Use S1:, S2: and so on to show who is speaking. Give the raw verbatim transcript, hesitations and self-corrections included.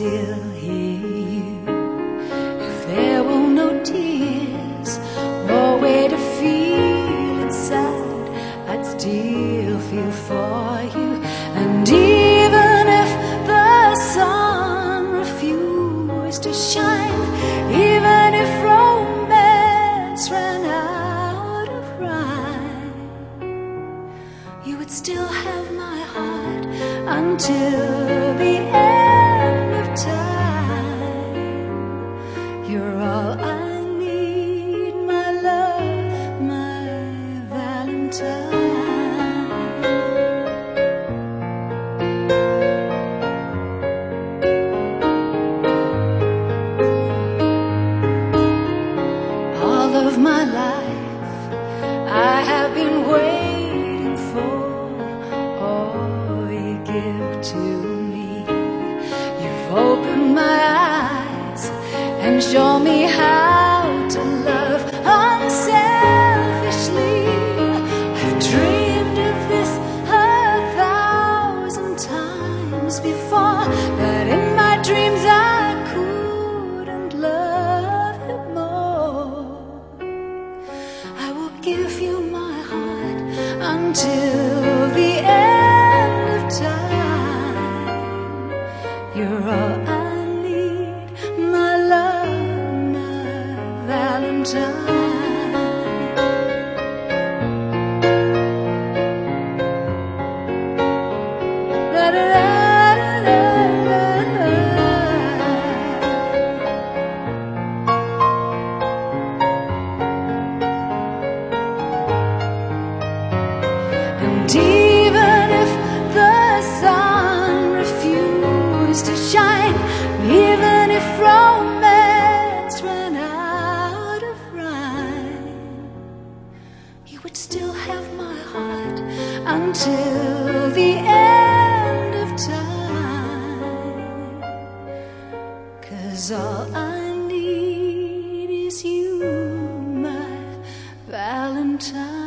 S1: still hear you. If there were no tears, no way to feel inside, I'd still feel for you. And even if the sun refused to shine, even if romance ran out of rhyme, you would still have my heart until the end of time. You're all I need, my love, my Valentine. All of my life I have been waiting for all you give to me. You've opened my eyes and shown me how to love unselfishly. I've dreamed of this a thousand times before, but in my dreams I couldn't love you more. I will give you my heart until the end of time. You're all I need, my love, my Valentine. Da da da da da da. And even if the sun refused to shine, even if romance ran out of rhyme, you would still have my heart until the end of time. 'Cause all I need is you, my Valentine.